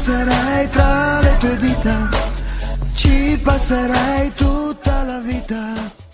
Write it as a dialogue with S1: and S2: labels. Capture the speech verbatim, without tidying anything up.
S1: passerei tra le tue dita, ci passerei tutta la vita.